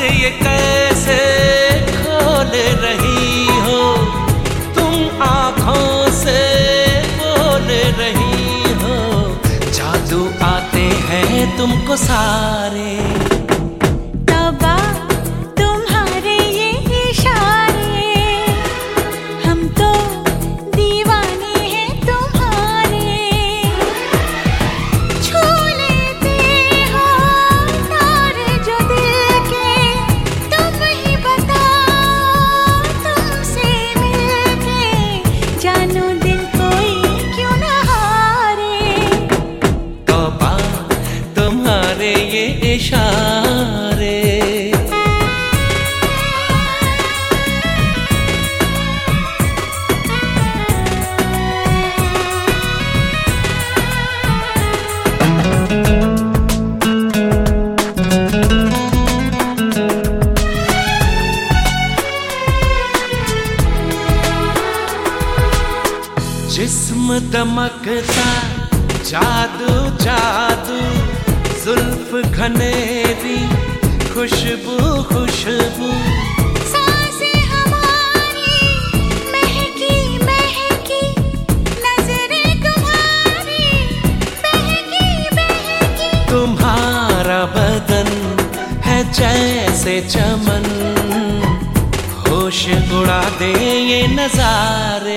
ये कैसे खोल रही हो तुम, आँखों से बोल रही हो, जादू आते हैं तुमको सारे। इशारे जिस्म दमकता, जादू जादू, जुल्फ घनेरी, खुशबू खुशबू, सांसें हमारी महकी महकी, नजरें तुम्हारी बहकी बहकी। तुम्हारा बदन है जैसे चमन, होश उड़ा दे ये नजारे।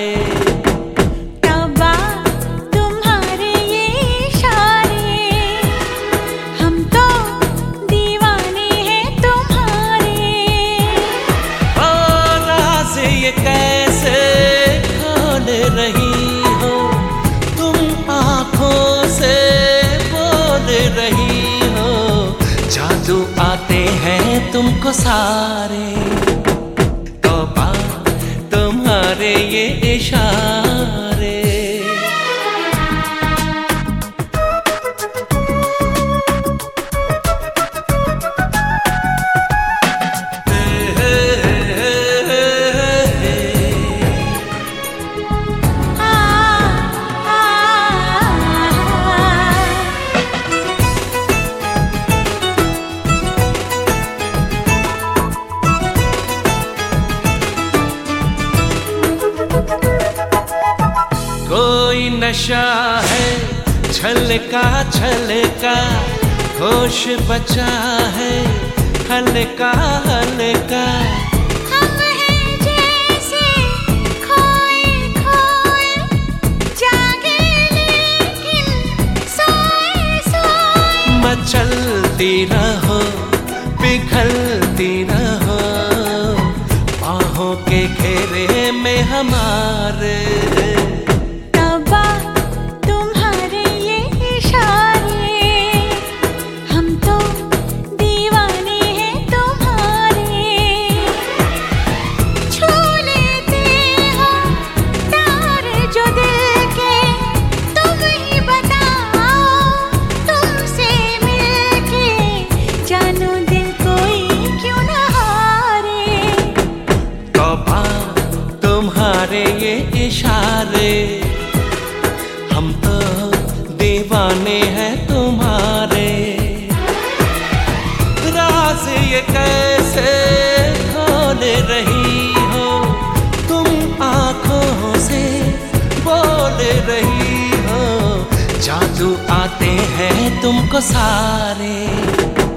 ये कैसे खोल रही हो तुम, आँखों से बोल रही हो, जादू आते हैं तुमको सारे। तौबा तुम्हारे ये इशारे। कोई नशा है छलका छलका, होश बचा है हल्का हल्का। हम हैं जैसे खोए खोए, जागे लेकिन सोए सोए। मचलती रहो पिघलती रहो, बाहों के घेरे में हमारे। तुम्हारे ये इशारे, हम तो दीवाने हैं तुम्हारे। राज ये कैसे खोल रही हो तुम, आँखों से बोल रही हो, जादू आते हैं तुमको सारे।